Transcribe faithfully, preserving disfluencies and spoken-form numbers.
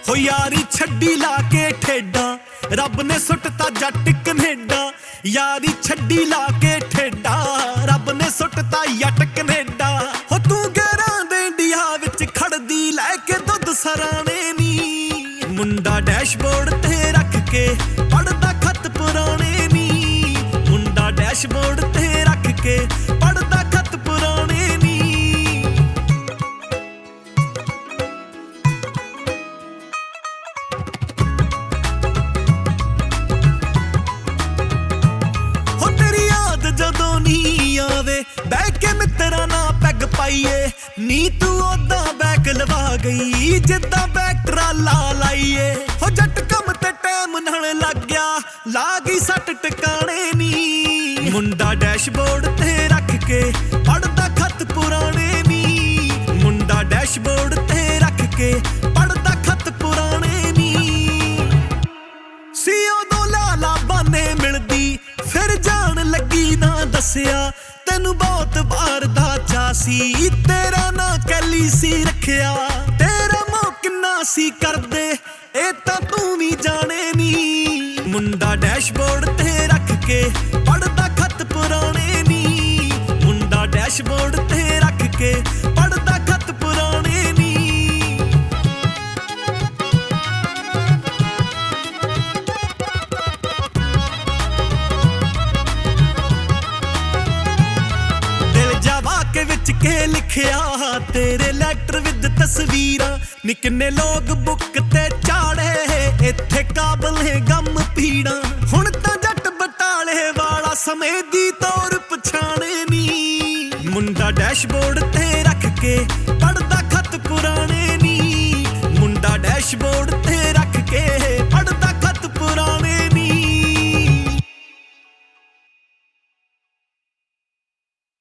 ਹੋ यारी छड्डी ला के ठेडा रब ने सुटता जट कनेडा। यारी छड्डी ला के ठेडा रब ने सुटता जट कनेडा। हो तू गैरां दे इंडिया विच खड़दी लैके दुध सराणे नी। मुंडा डैशबोर्ड ते रख के पढ़दा खत पुराने नी। मुंडा डैशबोर्ड ते रख के पढ़दा खत पुराने नी। हो तेरी याद जदों नी आवे बह के मित्रा ना पैग पाइए नी। तू ओदा बैक लवा गई जिद्दां बैक ट्राला लाइए। हो जट कम ते टैम नाल लग गया ला गई सट टिकाणे नी। मुंडा डैशबोर्ड ते रख के पढ़दा खत पुराने नी। मुंडा डैशबोर्ड ते रख के पढ़दा खत पुराने नी। सी उदों लाला बाने मिलदी फिर जान लगी ना दसिया। तैनू बहुत बार दा चा सी तेरा ना कैली सी रखिया। तेरा मोह किन्ना सी करदे ए तां तू भी जाने नी। मुंडा डैशबोर्ड ते रख के पढ़दा खत पुराने नी। मुंडा डैशबोर्ड ते रख के पढ़दा खत पुराने नी। दिल जावा के विच के लिखिया तेरे लैटर विद तस्वीरां। निकने लोग बुक ते चाड़े इत्थे काबल है गम पीड़ा। हुण तां जट बटाले वाला समय दी तौर पछाणे नी। मुंडा डैशबोर्ड ते रख के पढ़दा खत पुराने नी। मुंडा डैशबोर्ड